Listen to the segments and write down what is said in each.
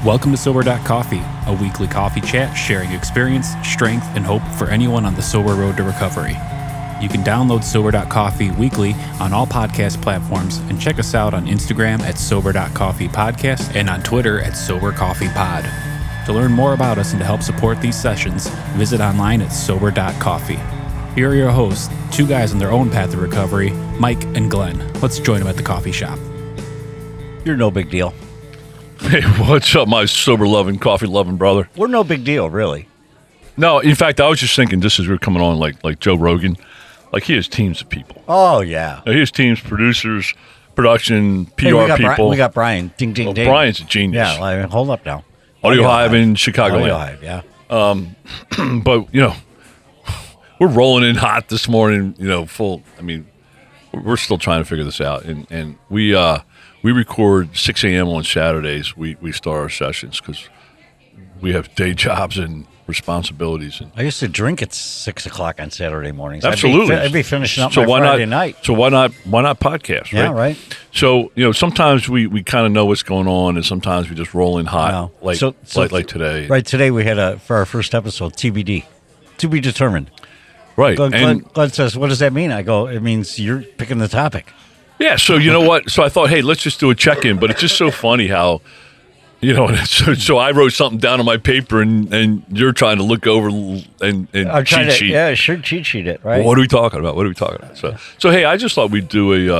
Welcome to Sober.Coffee, a weekly coffee chat sharing experience, strength, and hope for anyone on the sober road to recovery. You can download Sober.Coffee weekly on all podcast platforms and check us out on Instagram at Sober.Coffee Podcast and on Twitter at SoberCoffeePod. To learn more about us and to help support these sessions, visit online at Sober.Coffee. Here are your hosts, two guys on their own path to recovery, Mike and Glenn. Let's join them at the coffee shop. You're no big deal. Hey, what's up, my sober-loving, coffee-loving brother? We're no big deal, really. No, in fact, I was just thinking, just as we were coming on, like Joe Rogan, like he has teams of people. Oh, yeah. He has teams, producers, production, PR people. We got Brian. Ding, ding, ding. Brian's a genius. Yeah, hold up now. Audio Hive in Chicago. Audio Hive, yeah. But, we're rolling in hot this morning, full. I mean, we're still trying to figure this out. And we record 6 a.m. on Saturdays. We start our sessions because we have day jobs and responsibilities. And I used to drink at 6 o'clock on Saturday mornings. absolutely, I'd be finishing up my Friday night. So why not podcast? Yeah, right. right. So sometimes we kind of know what's going on, and sometimes we just roll in hot, like today. Right, today we had for our first episode, TBD, to be determined. Right. Glenn says, "What does that mean?" I go, "It means you're picking the topic." Yeah, so you know what? So I thought, hey, let's just do a check-in. But it's just so funny how, so I wrote something down on my paper, and you're trying to look over and cheat sheet. Yeah, sure, cheat sheet it, right? Well, what are we talking about? So hey, I just thought we'd do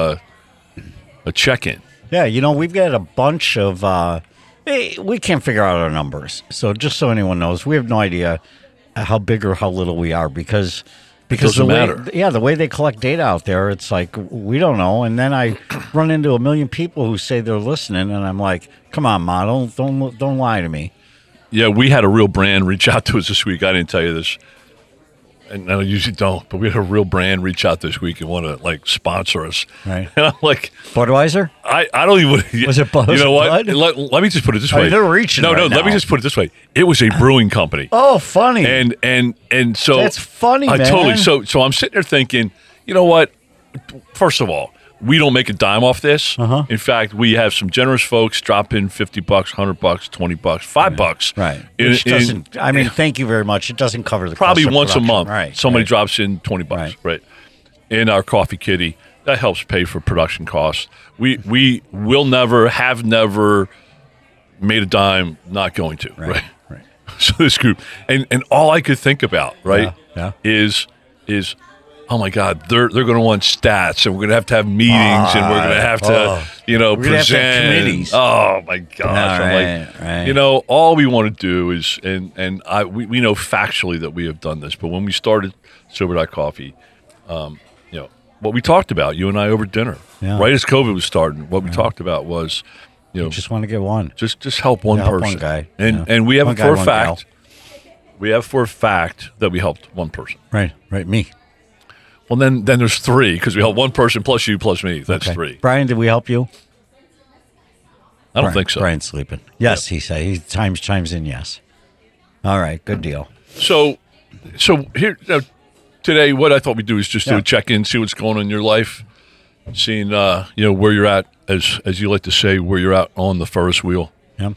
a check-in. Yeah, we've got a bunch of. We can't figure out our numbers, so just so anyone knows, we have no idea how big or how little we are because doesn't matter. The way they collect data out there, it's like we don't know. And then I run into a million people who say they're listening, and I'm like, "Come on, Ma, don't lie to me." Yeah, we had a real brand reach out to us this week. I didn't tell you this, and I usually don't, but we had a real brand reach out this week and want to sponsor us. Right? And I'm like, Budweiser? I don't even. Was it Bud? You know what? Bud? Let me just put it this way. They're reaching. No, right now. let me just put it this way. It was a brewing company. Oh, funny. And so that's funny, man. Totally. So I'm sitting there thinking, you know what? First of all, we don't make a dime off this. Uh-huh. In fact, we have some generous folks drop in $50, $100, $20, $5. Right. Which doesn't. I mean, thank you very much. It doesn't cover the probably cost of once a production. month. Right. Somebody right. drops in $20. Right. In our coffee kitty, that helps pay for production costs. We will have never made a dime. Not going to. Right. So this group, and all I could think about, is oh my God, they're going to want stats, and we're going to have meetings, and we're going to have to, we're present. gonna have to have committees. Oh my gosh, I'm like, all we want to do is, and we know factually that we have done this, but when we started Sober.Coffee, what we talked about, you and I over dinner, right as COVID was starting, what we talked about was, you just want to get one. Just help one person. One guy. And we have for a fact. We have for a fact that we helped one person. Right, me. Well, then there's three because we helped one person plus you plus me. That's three. Brian, did we help you? I don't think so. Brian's sleeping. Yes, he said. He chimes in yes. All right, good deal. So here today, what I thought we'd do is just do a check-in, see what's going on in your life, seeing where you're at, as you like to say, where you're at on the Ferris wheel. Yeah.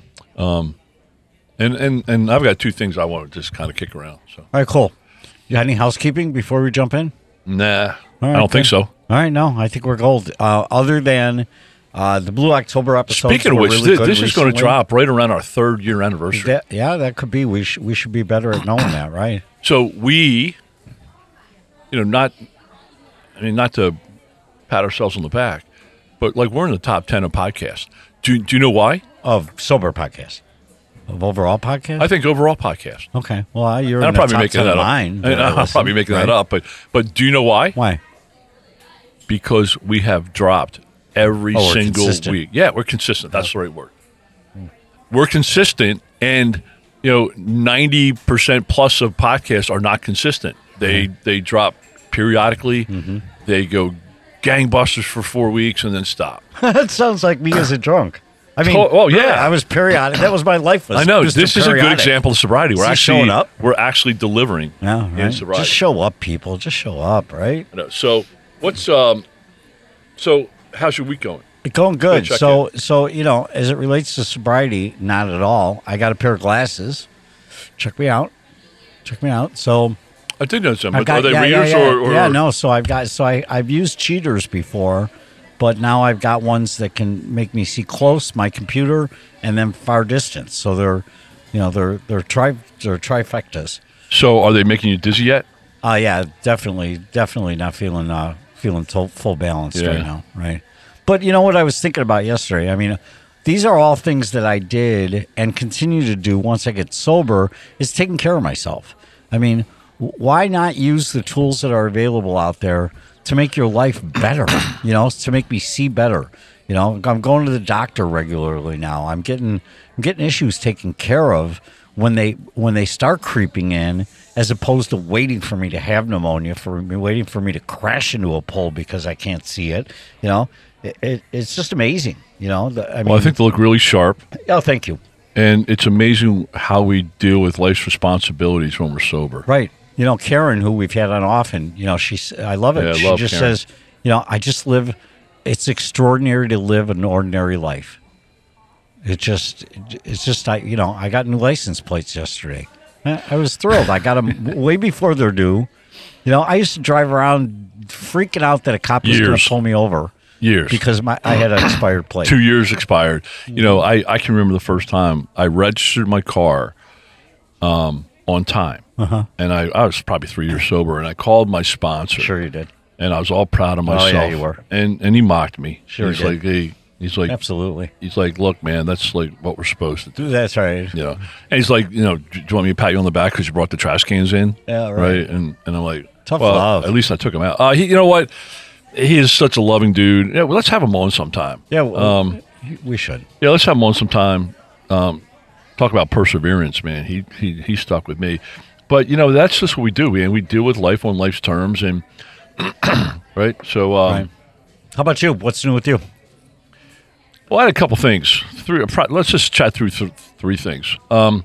And I've got two things I want to just kind of kick around. So. All right, cool. You got any housekeeping before we jump in? Nah, right, I don't think so. All right, no, I think we're gold. Other than the Blue October episode. Speaking of which, really this is going to drop right around our 3rd year anniversary. That could be. We should be better at knowing that, right? So we, not to pat ourselves on the back, but we're in the top 10 of podcasts. Do you know why? Of sober podcasts. Of overall podcasts? I think overall podcast. Okay. Well, you're in I'm the probably top making 10 that of up. mine. I'm probably making that up, but do you know why? Why? Because we have dropped every single consistent. week. Yeah, we're consistent. That's the right word. We're consistent, and 90% plus of podcasts are not consistent. They drop periodically. Mm-hmm. They go gangbusters for 4 weeks and then stop. That sounds like me as a drunk. I mean, I was periodic. That was my life. I know. This is a good example of sobriety. We're actually showing up. We're actually delivering in sobriety. Just show up, people. Just show up, right? I know. So what's so how's your week going? Going good. check So as it relates to sobriety, not at all. I got a pair of glasses. Check me out. So I did know some. I've Are they yeah, readers yeah, yeah. or? Yeah, no. So I've used cheaters before, but now I've got ones that can make me see close, my computer, and then far distance. So they're trifectas. So are they making you dizzy yet? Yeah, definitely not feeling full balance Yeah. right now, right? But you know what I was thinking about yesterday? I mean, these are all things that I did and continue to do once I get sober, is taking care of myself. I mean, why not use the tools that are available out there to make your life better, to make me see better? I'm going to the doctor regularly now. I'm getting issues taken care of when they start creeping in, as opposed to waiting for me to have pneumonia, waiting for me to crash into a pole because I can't see it. It's just amazing. I think they look really sharp. Oh, thank you. And it's amazing how we deal with life's responsibilities when we're sober. Right. Karen, who we've had on often, I love it. Yeah, I she love just Karen. says, I just live, it's extraordinary to live an ordinary life. I got new license plates yesterday. I was thrilled. I got them way before they're due. I used to drive around freaking out that a cop was going to pull me over. Years. Because I had an expired plate. 2 years expired. I can remember the first time I registered my car on time. Uh-huh. And I was probably 3 years sober, and I called my sponsor. Sure you did. And I was all proud of myself. Oh, yeah, you were. And he mocked me. Sure he's he did. like, hey, Absolutely. He's like, look, man, that's like what we're supposed to do. That's right. And he's like, do you want me to pat you on the back because you brought the trash cans in? Yeah, right. And I'm like, Tough well, love. At least I took him out. You know what? He is such a loving dude. Yeah, well, let's have him on sometime. Yeah, well, we should. Yeah, let's have him on sometime. Talk about perseverance, man. He stuck with me. But, that's just what we do, man. We deal with life on life's terms. And right? So, Right. How about you? What's new with you? Well, I had a couple things. Let's just chat through three things.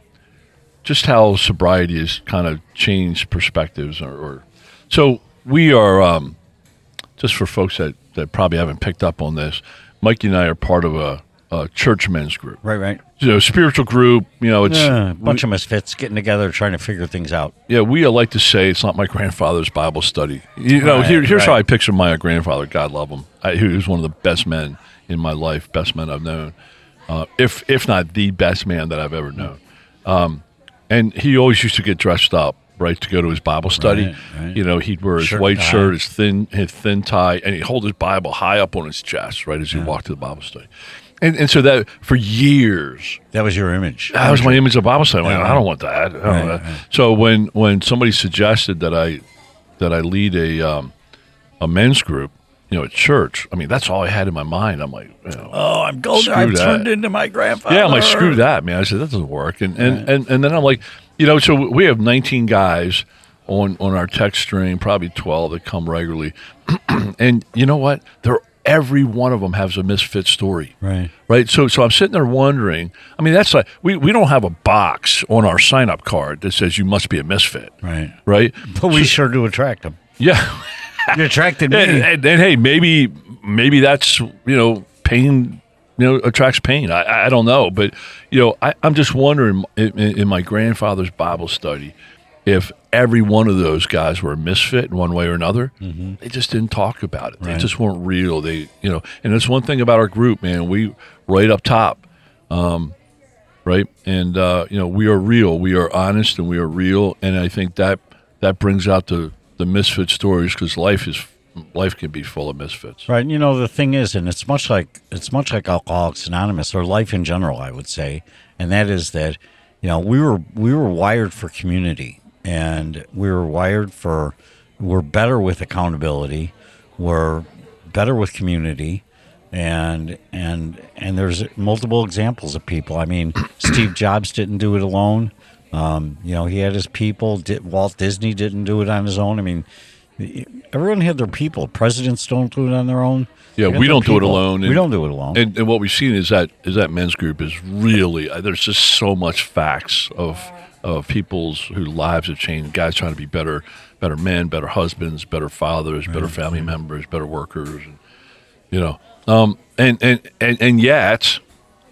Just how sobriety has kind of changed perspectives. So we are, just for folks that probably haven't picked up on this, Mikey and I are part of a church men's group. Right. Spiritual group. It's a bunch of misfits getting together trying to figure things out. Yeah, we like to say it's not my grandfather's Bible study. Right, Here's how I picture my grandfather. God love him. He was one of the best men in my life, best men I've known, if not the best man that I've ever known. And he always used to get dressed up, right, to go to his Bible study. Right. He'd wear his white shirt, his thin tie, and he'd hold his Bible high up on his chest, right, as he walked to the Bible study. And so that for years, that was your image. That was my image of Bible study. I don't want that. Right. So when somebody suggested that I lead a men's group, at church, I mean, that's all I had in my mind. I'm like, I'm golden. I've turned into my grandfather. Yeah, I'm like, screw that, man. I said, that doesn't work. And then I'm like, so we have 19 guys on our text string, probably 12 that come regularly. And you know what? Every one of them has a misfit story. Right. So I'm sitting there wondering, I mean, that's like, we don't have a box on our sign-up card that says you must be a misfit. Right. But we sure do attract them. Yeah. You attracted me. And hey, maybe that's, pain, attracts pain. I don't know. But, I'm just wondering in my grandfather's Bible study, if every one of those guys were a misfit in one way or another, they just didn't talk about it. They just weren't real. And that's one thing about our group, man. We right up top, right? And, we are real. We are honest and we are real. And I think that brings out the misfit stories, because life can be full of misfits. Right. The thing is, and it's much like Alcoholics Anonymous, or life in general, I would say, and that is that, we were wired for community, and we're better with accountability, we're better with community, and there's multiple examples of people. I mean, Steve Jobs didn't do it alone. He had his people. Walt Disney didn't do it on his own. I mean, everyone had their people. Presidents don't do it on their own. Yeah, we don't do it alone. We don't do it alone. And what we've seen is that men's group is really, there's just so much facts of people's whose lives have changed. Guys trying to be better men, better husbands, better fathers, better family members, better workers. you know. And yet,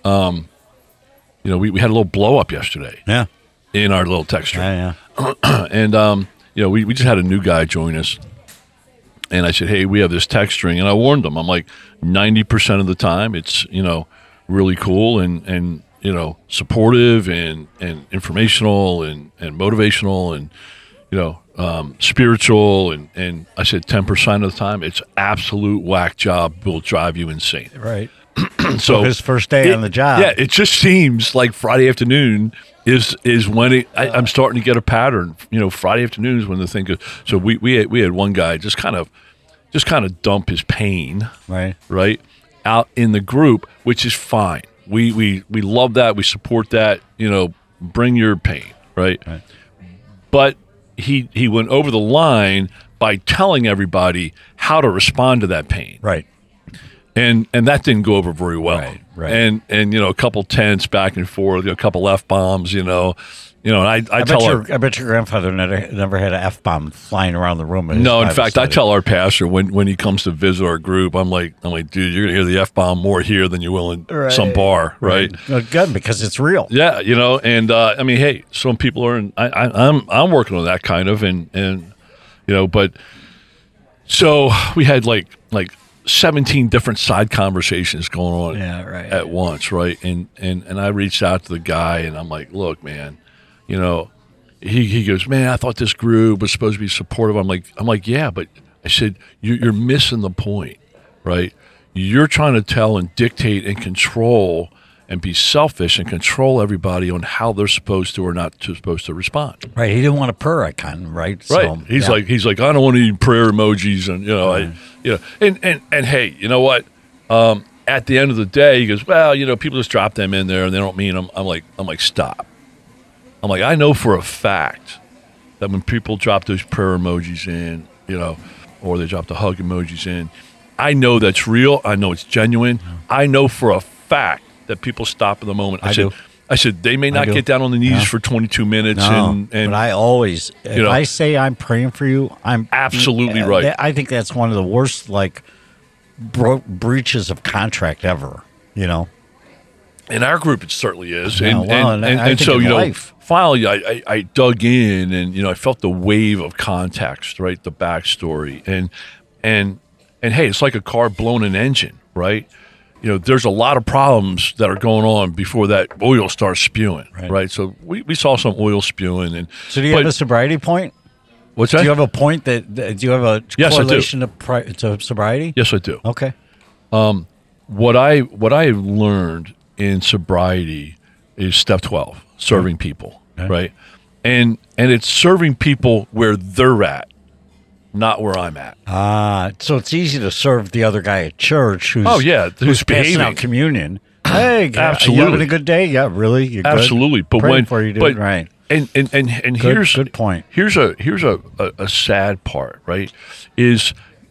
you know, we had a little blow up yesterday. Yeah. In our little text string. Yeah. And, you know, we just had a new guy join us. And I said, hey, we have this text string. And I warned them. I'm like, 90% of the time it's, you know, really cool and you know, supportive and informational and motivational and, you know, spiritual. And I said 10% of the time it's absolute whack job will drive you insane. Right. So his first day on the job. Yeah, it just seems like Friday afternoon is when I'm starting to get a pattern. You know, Friday afternoons when the thing goes. So we had one guy just kind of dump his pain right out in the group, which is fine. We love that. We support that. You know, bring your pain, right? But he went over the line by telling everybody how to respond to that pain. Right. And that didn't go over very well. Right. And you know, a couple tense back and forth, a couple F-bombs, you know, and I bet your grandfather never had an F-bomb flying around the room. No, in fact, I tell our pastor when he comes to visit our group, I'm like, dude, you're gonna hear the F-bomb more here than you will in some bar, right? Well, good, because it's real. Yeah, you know, and I mean, hey, some people are, I'm working on that kind of, and you know, but so we had like 17 different side conversations going on at once, right? And I reached out to the guy, and I'm like, look, man, you know, he goes, man, I thought this group was supposed to be supportive. I'm like, yeah, but I said, you're missing the point, right? You're trying to tell and dictate and control and be selfish and control everybody on how they're supposed to or not supposed to respond. Right. He didn't want a prayer icon, right? Right. He's like, I don't want any prayer emojis, and you know, and hey, you know what? At the end of the day, he goes, well, you know, people just drop them in there and they don't mean them. I'm like, stop. I'm like, I know for a fact that when people drop those prayer emojis in, you know, or they drop the hug emojis in, I know that's real. I know it's genuine. I know for a fact that people stop in the moment. I said they may not get down on the knees for 22 minutes. And but I always, if I say I'm praying for you, I'm absolutely right. I think that's one of the worst breaches of contract ever. You know, in our group it certainly is. Yeah, and so you know, finally I dug in, and you know, I felt the wave of context, right, the backstory, and hey, it's like a car blowing an engine, right? You know, there's a lot of problems that are going on before that oil starts spewing, right? So we saw some oil spewing. And so do you have a sobriety point? What's that? Do you have a point do you have a correlation to sobriety? Yes, I do. Okay. What I learned in sobriety is step 12, serving people, right? And it's serving people where they're at, not where I'm at. So it's easy to serve the other guy at church who's who's passing out communion. Hey, absolutely, you having a good day? Yeah, really? You're good? Absolutely. But praying for you, dude. Right. And here's good point. Here's a sad part, right? Is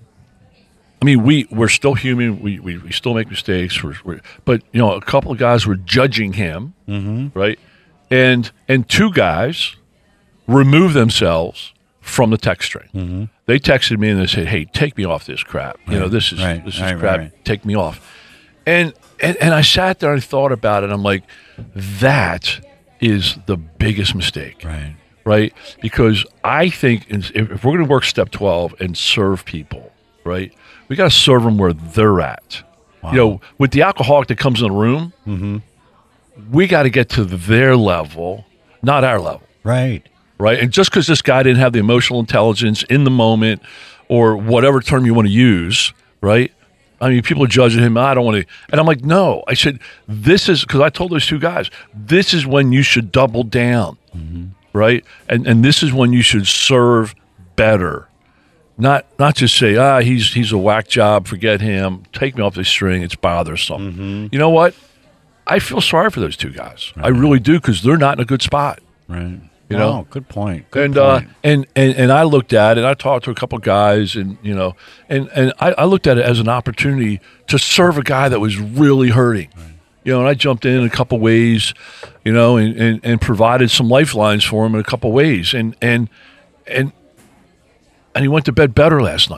I mean, we're still human. We still make mistakes. But you know, a couple of guys were judging him, right? And two guys removed themselves from the text string. They texted me and they said, "Hey, take me off this crap. You know, this is crap. Right. Take me off." And I sat there and thought about it. I'm like, that is the biggest mistake, right? Because I think if we're going to work step 12 and serve people, right, we got to serve them where they're at. Wow. You know, with the alcoholic that comes in the room, we got to get to their level, not our level, right? And just because this guy didn't have the emotional intelligence in the moment, or whatever term you want to use, right? I mean, people are judging him. I don't want to. And I'm like, no. I said, this is, because I told those two guys, this is when you should double down, right? And this is when you should serve better. Not just say, he's a whack job, forget him, take me off this string, it's bothersome. You know what? I feel sorry for those two guys. I really do, because they're not in a good spot. Right. You know, good point. And I looked at it. I talked to a couple guys, and you know, and I looked at it as an opportunity to serve a guy that was really hurting. You know, and I jumped in a couple ways, you know, and provided some lifelines for him in a couple ways, and he went to bed better last night.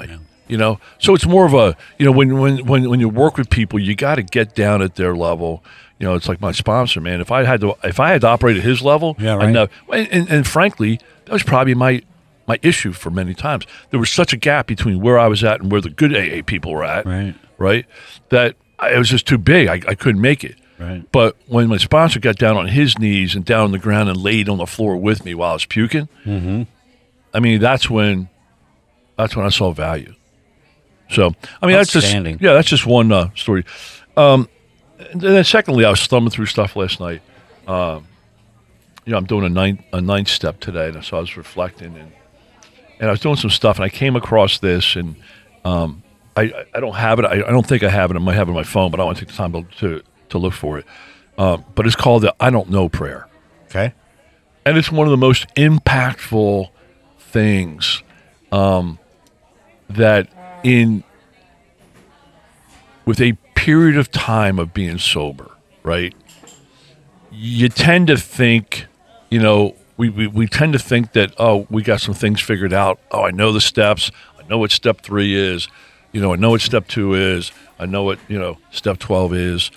So it's more of a, when you work with people, you got to get down at their level. It's like my sponsor, man. If I had to operate at his level, Yeah, right. I know. And frankly, that was probably my issue for many times. There was such a gap between where I was at and where the good AA people were at, right? That it was just too big. I couldn't make it. Right. But when my sponsor got down on his knees and down on the ground and laid on the floor with me while I was puking, I mean, that's when I saw value. So, I mean, that's just one story. And then secondly, I was thumbing through stuff last night. I'm doing a ninth step today, and so I was reflecting, and I was doing some stuff, and I came across this, and I don't have it. I don't think I have it. I might have it on my phone, but I don't want to take the time to look for it. But it's called the I don't know prayer. Okay. And it's one of the most impactful things that with a period of time of being sober, right? You tend to think, we tend to think that, we got some things figured out. Oh, I know the steps. I know what step 3 is. I know what step 2 is. I know what, step 12 is.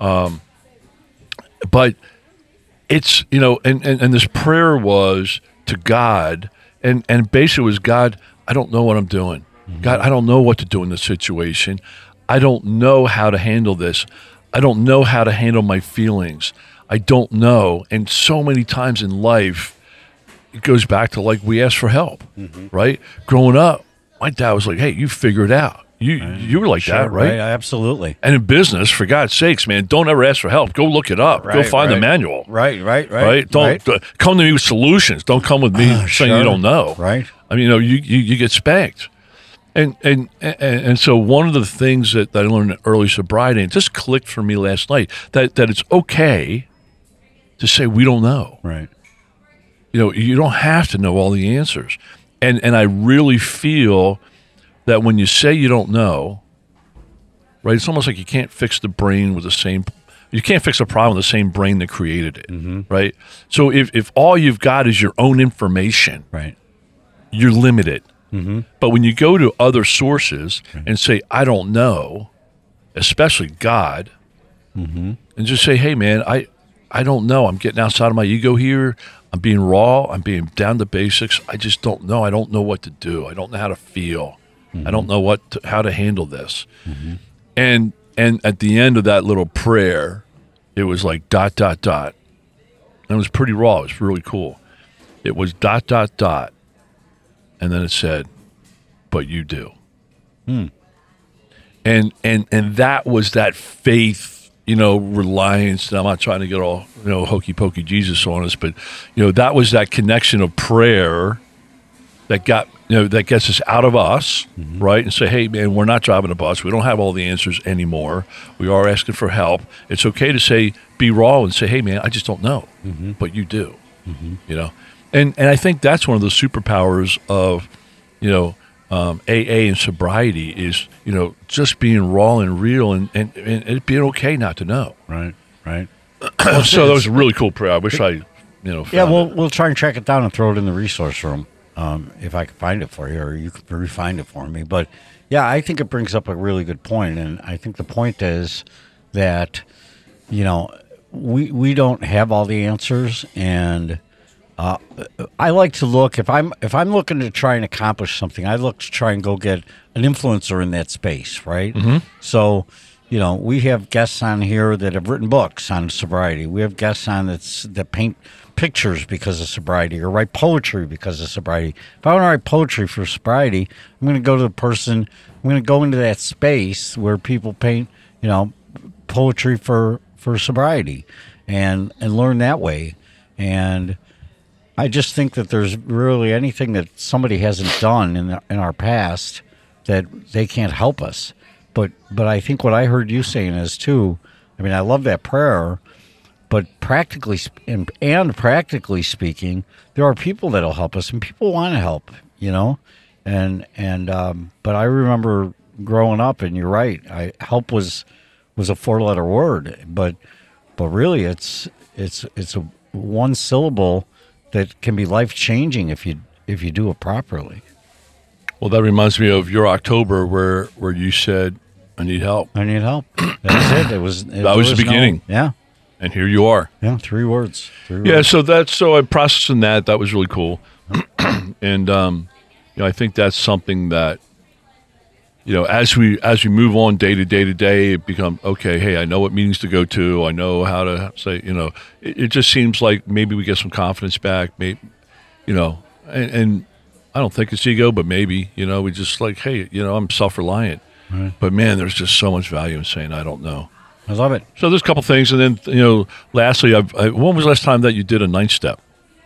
But it's, and this prayer was to God, and basically was, God, I don't know what I'm doing. God, I don't know what to do in this situation. I don't know how to handle this. I don't know how to handle my feelings. I don't know. And so many times in life, it goes back to like we ask for help, right? Growing up, my dad was like, hey, you figure it out. You were like that, right? Absolutely. And in business, for God's sakes, man, don't ever ask for help. Go look it up. Go find the manual. Right. Don't come to me with solutions. Don't come with me saying you don't know. Right. I mean, you get spanked. And so one of the things that I learned in early sobriety, and it just clicked for me last night, that it's okay to say we don't know. Right. You don't have to know all the answers. And I really feel that when you say you don't know, right, it's almost like you can't fix the brain with you can't fix a problem with the same brain that created it, right? So if all you've got is your own information, right, you're limited. But when you go to other sources and say, I don't know, especially God, and just say, hey, man, I don't know. I'm getting outside of my ego here. I'm being raw. I'm being down to basics. I just don't know. I don't know what to do. I don't know how to feel. I don't know how to handle this. And at the end of that little prayer, it was like ... And it was pretty raw. It was really cool. It was ... And then it said, but you do. And that was that faith, reliance. And I'm not trying to get all, hokey pokey Jesus on us, but, that was that connection of prayer that that gets us out of us, right? And say, hey, man, we're not driving a bus. We don't have all the answers anymore. We are asking for help. It's okay to be raw and say, hey, man, I just don't know, but you do, And I think that's one of the superpowers of, AA and sobriety is, just being raw and real and it being okay not to know. Right. So that was a really cool prayer. I wish I, found it. We'll try and track it down and throw it in the resource room if I can find it for you, or you can refine it for me. But yeah, I think it brings up a really good point, and I think the point is that, we don't have all the answers, and I like to look if I'm looking to try and accomplish something. I look to try and go get an influencer in that space, right? So, we have guests on here that have written books on sobriety. We have guests on that paint pictures because of sobriety or write poetry because of sobriety. If I want to write poetry for sobriety, I'm going to go to the person. I'm going to go into that space where people paint, poetry for sobriety, and learn that way. And I just think that there's really anything that somebody hasn't done in our past that they can't help us. But I think what I heard you saying is too. I mean, I love that prayer, but practically speaking, there are people that'll help us, and people want to help. But I remember growing up, and you're right. Help was a 4-letter word, but really it's a one syllable that can be life-changing if you do it properly. Well, that reminds me of your October where you said, I need help. I need help. That was it. That was the beginning. Yeah. And here you are. Yeah. 3 words. Yeah, so I'm processing that. That was really cool. And I think that's something that, as we move on day to day, it becomes, okay, hey, I know what meetings to go to. I know how to say, it just seems like maybe we get some confidence back. Maybe, and I don't think it's ego, but maybe, we just like, hey, I'm self-reliant. Right. But man, there's just so much value in saying, I don't know. I love it. So there's a couple things. And then, lastly, when was the last time that you did a 9 step?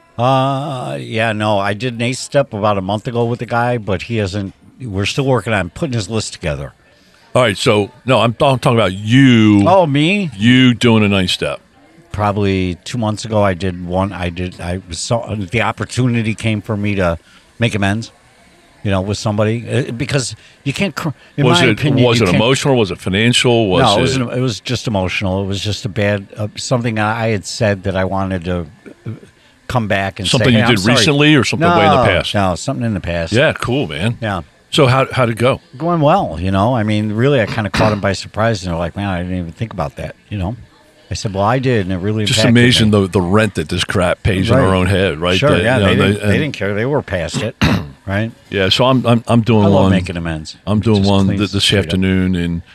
I did an 8 step about a month ago with the guy, but he hasn't. We're still working on putting his list together. All right, so no, I'm talking about you. Oh, me? You doing a 9 step? Probably 2 months ago, I did one. The opportunity came for me to make amends, with somebody because you can't. In my opinion, was it emotional? Was it financial? It was just emotional. It was just a bad something I had said that I wanted to come back and something say, you did recently or something way in the past. No, something in the past. Yeah, cool, man. Yeah. So how'd it go? Going well, I mean, really, I kind of caught them by surprise, and they're like, "Man, I didn't even think about that." I said, "Well, I did, and it really just impacted amazing me." the rent that this crap pays in Right. our own head, right? Sure, That, yeah, they they didn't care. They were past it, right? Yeah, so I'm doing I love one. making amends. I'm doing Just one clean this straight up. afternoon, and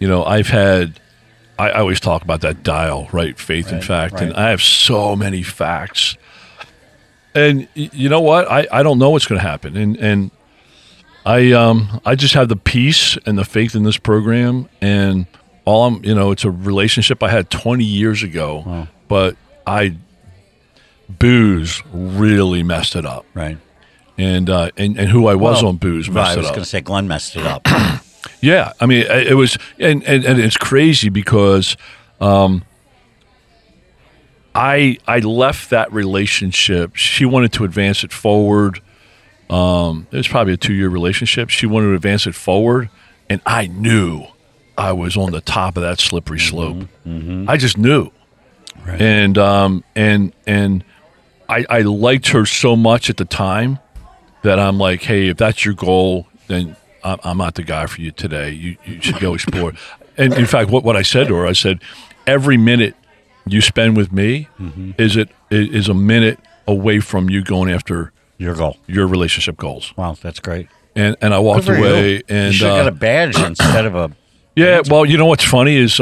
I always talk about that dial, right? Faith and fact, right. and I have so many facts. And you know what? I don't know what's going to happen, and I just have the peace and the faith in this program, and it's a relationship I had 20 years ago, Wow. but booze really messed it up, Right. and who I was on booze Right, messed I it was up. going to say Glenn messed it up. Yeah, I mean, it was, and it's crazy because I left that relationship. She wanted to advance it forward. It was probably a 2-year relationship. She wanted to advance it forward, and I knew I was on the top of that slippery slope. Mm-hmm. I just knew, Right. and I liked her so much at the time that I'm like, hey, if that's your goal, then I'm not the guy for you today. You should go explore. And in fact, what I said to her, I said, every minute you spend with me is a minute away from you going after Your goal. your relationship goals. Wow, that's great. And I walked Good for away, you. and You should have got a badge instead of a. yeah. Well, you know what's funny is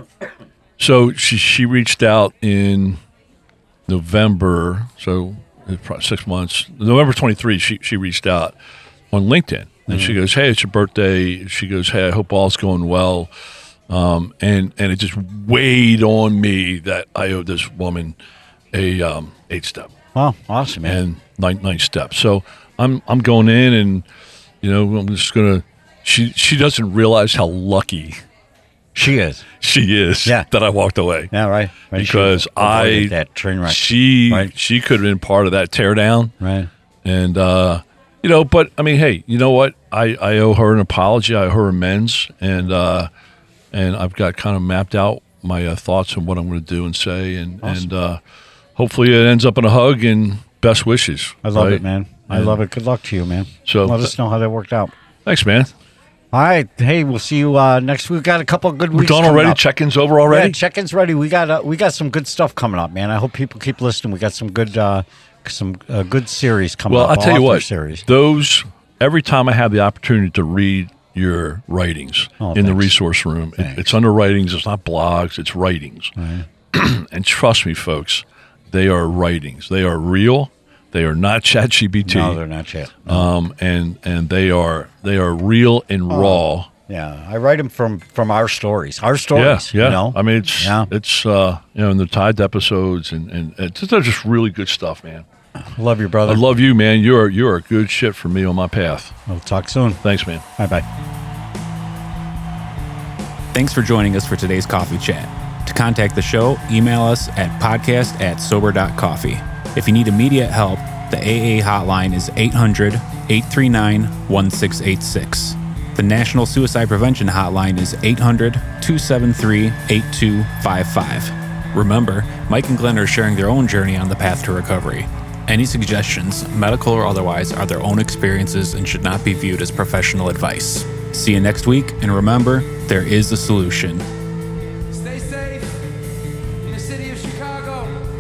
so she reached out in November, so probably 6 months. November 23, she reached out on LinkedIn, and she goes, "Hey, it's your birthday." She goes, "Hey, I hope all's going well." And it just weighed on me that I owed this woman a 8-step Wow, awesome, man. and 9 steps. So I'm going in, and I'm just gonna. She doesn't realize how lucky She is. she is Yeah. that I walked away. Yeah, right. Because She avoided I that train wreck. she could have been part of that teardown. Right. And but I mean, hey, you know what? I owe her an apology. I owe her amends, and I've got kind of mapped out my thoughts on what I'm going to do and say, and hopefully it ends up in a hug and best wishes. I love right? it, man. I And love it. Good luck to you, man. So- let us know how that worked out. Thanks, man. All right. Hey, we'll see you next week. We've got a couple of good We're weeks. done coming already. up. Check-ins over already. Yeah, check-ins ready. We got some good stuff coming up, man. I hope people keep listening. We got some good good series coming Well, up. I'll tell you author what. series. Those every time I have the opportunity to read your writings Oh, in the thanks. resource room, Thanks. it's under writings. It's not blogs. It's writings. Right. And trust me, folks, they are writings. They are real. They are not ChatGPT. No, they're not yet. And they are real and raw. Yeah, I write them from our stories. Our Yeah, stories. yeah. You know? I mean, it's Yeah. in the Tide episodes and they're just really good stuff, man. Love you, brother. I love you, man. You're a good shit for me on my path. We'll talk soon. Thanks, man. Bye-bye. Thanks for joining us for today's coffee chat. To contact the show, email us at podcast@sober.coffee. If you need immediate help, the AA hotline is 800-839-1686. The National Suicide Prevention Hotline is 800-273-8255. Remember, Mike and Glenn are sharing their own journey on the path to recovery. Any suggestions, medical or otherwise, are their own experiences and should not be viewed as professional advice. See you next week, and remember, there is a solution. Stay safe in the city of Chicago.